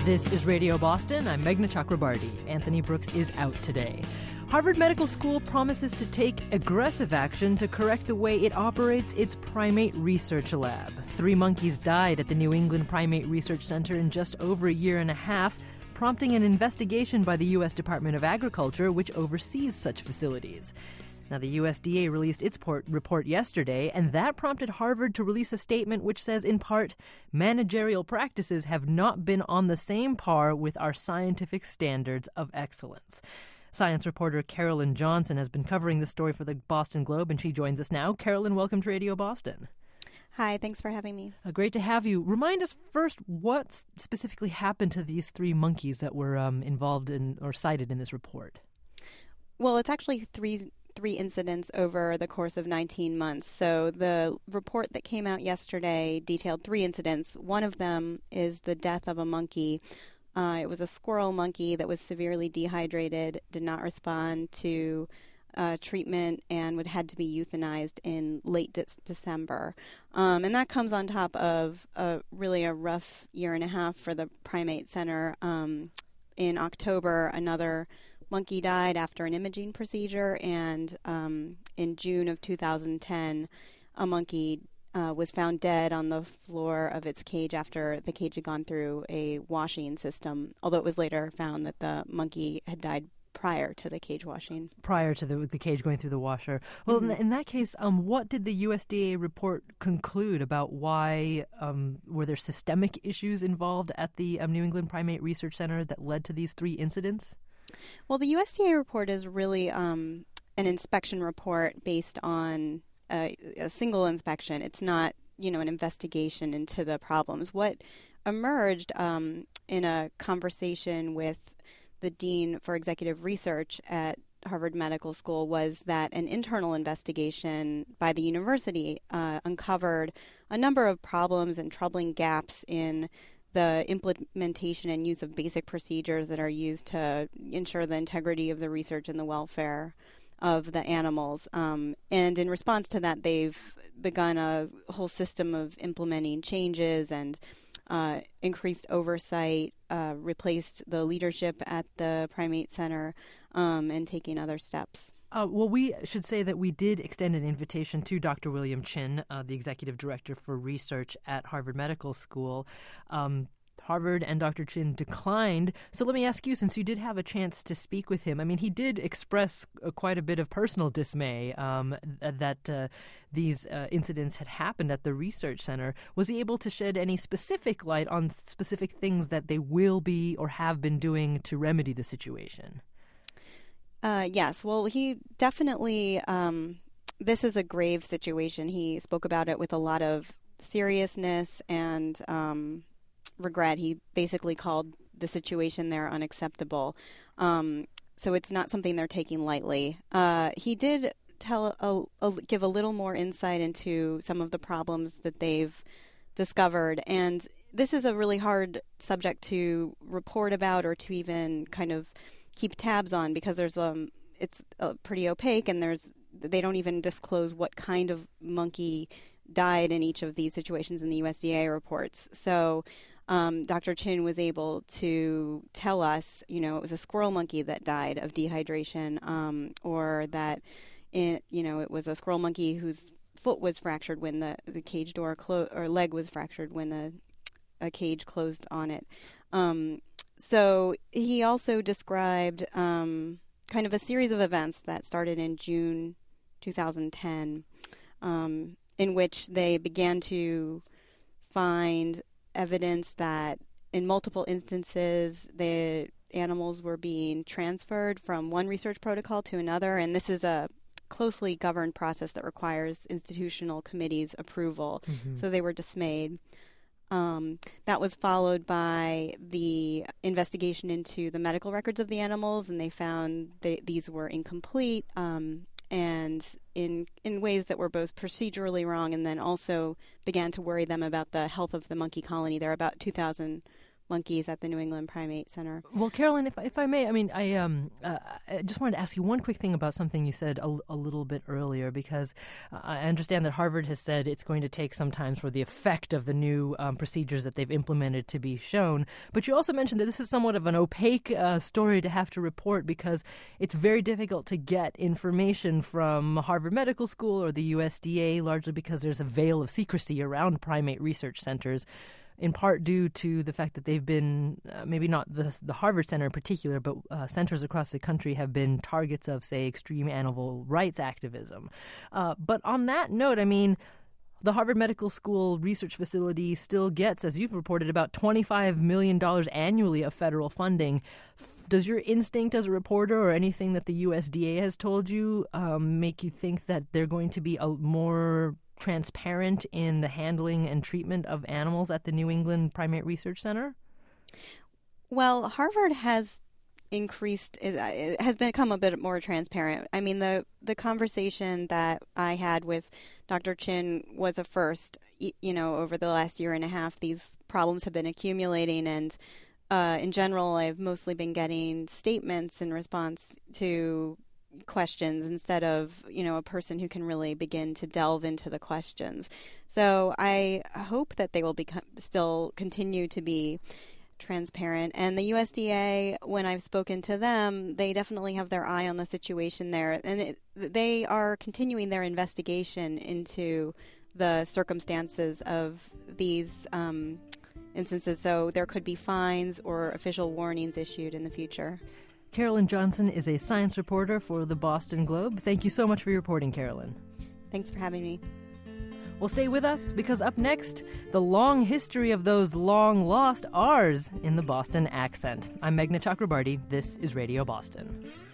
This is Radio Boston. I'm Meghna Chakrabarty. Anthony Brooks is out today. Harvard Medical School promises to take aggressive action to correct the way it operates its primate research lab. 3 monkeys died at the New England Primate Research Center in just over a year and a half, prompting an investigation by the U.S. Department of Agriculture, which oversees such facilities. Now, the USDA released its report yesterday, and that prompted Harvard to release a statement which says, in part, managerial practices have not been on the same par with our scientific standards of excellence. Science reporter Carolyn Johnson has been covering this story for the Boston Globe, and she joins us now. Carolyn, welcome to Radio Boston. Hi, thanks for having me. Great to have you. Remind us first what specifically happened to these 3 monkeys that were involved in or cited in this report. Well, it's actually three incidents over the course of 19 months. So the report that came out yesterday detailed 3 incidents. One of them is the death of a monkey. It was a squirrel monkey that was severely dehydrated, did not respond to treatment, and had to be euthanized in late December. And that comes on top of really a rough year and a half for the Primate Center. In October, another monkey died after an imaging procedure, and in June of 2010, a monkey was found dead on the floor of its cage after the cage had gone through a washing system, although it was later found that the monkey had died prior to the cage washing. Prior to the cage going through the washer. Well, in that case, what did the USDA report conclude about why were there systemic issues involved at the New England Primate Research Center that led to these 3 incidents? Well, the USDA report is really an inspection report based on a single inspection. It's not, an investigation into the problems. What emerged in a conversation with the Dean for Executive Research at Harvard Medical School was that an internal investigation by the university uncovered a number of problems and troubling gaps in the implementation and use of basic procedures that are used to ensure the integrity of the research and the welfare of the animals. And in response to that, they've begun a whole system of implementing changes and increased oversight, replaced the leadership at the Primate Center, and taking other steps. Well, we should say that we did extend an invitation to Dr. William Chin, the executive director for research at Harvard Medical School. Harvard and Dr. Chin declined. So let me ask you, since you did have a chance to speak with him, I mean, he did express quite a bit of personal dismay that these incidents had happened at the research center. Was he able to shed any specific light on specific things that they will be or have been doing to remedy the situation? Yes. Well, he definitely, this is a grave situation. He spoke about it with a lot of seriousness and regret. He basically called the situation there unacceptable. So it's not something they're taking lightly. He did give a little more insight into some of the problems that they've discovered. And this is a really hard subject to report about or to even kind of keep tabs on, because it's pretty opaque, and they don't even disclose what kind of monkey died in each of these situations in the USDA reports. So Dr. Chin was able to tell us, it was a squirrel monkey that died of dehydration, or that it was a squirrel monkey whose foot was fractured when the cage door closed, or leg was fractured when a cage closed on it. So he also described kind of a series of events that started in June 2010, in which they began to find evidence that in multiple instances the animals were being transferred from one research protocol to another, and this is a closely governed process that requires institutional committees' approval. Mm-hmm. So they were dismayed. That was followed by the investigation into the medical records of the animals, and they found these were incomplete and in ways that were both procedurally wrong, and then also began to worry them about the health of the monkey colony. There are about 2,000 monkeys at the New England Primate Center. Well, Carolyn, if I may, I mean, I just wanted to ask you one quick thing about something you said a little bit earlier, because I understand that Harvard has said it's going to take some time for the effect of the new procedures that they've implemented to be shown. But you also mentioned that this is somewhat of an opaque story to have to report, because it's very difficult to get information from Harvard Medical School or the USDA, largely because there's a veil of secrecy around primate research centers, in part due to the fact that they've been, maybe not the Harvard Center in particular, but centers across the country have been targets of, say, extreme animal rights activism. But on that note, I mean, the Harvard Medical School research facility still gets, as you've reported, about $25 million annually of federal funding. Does your instinct as a reporter or anything that the USDA has told you make you think that they're going to be a more transparent in the handling and treatment of animals at the New England Primate Research Center? Well, Harvard has increased, it has become a bit more transparent. I mean, the conversation that I had with Dr. Chin was a first. Over the last year and a half, these problems have been accumulating, and in general, I've mostly been getting statements in response to questions instead of, a person who can really begin to delve into the questions. So I hope that they will still continue to be transparent. And the USDA, when I've spoken to them, they definitely have their eye on the situation there. And they are continuing their investigation into the circumstances of these instances. So there could be fines or official warnings issued in the future. Carolyn Johnson is a science reporter for the Boston Globe. Thank you so much for your reporting, Carolyn. Thanks for having me. Well, stay with us, because up next, the long history of those long-lost R's in the Boston accent. I'm Meghna Chakrabarty. This is Radio Boston.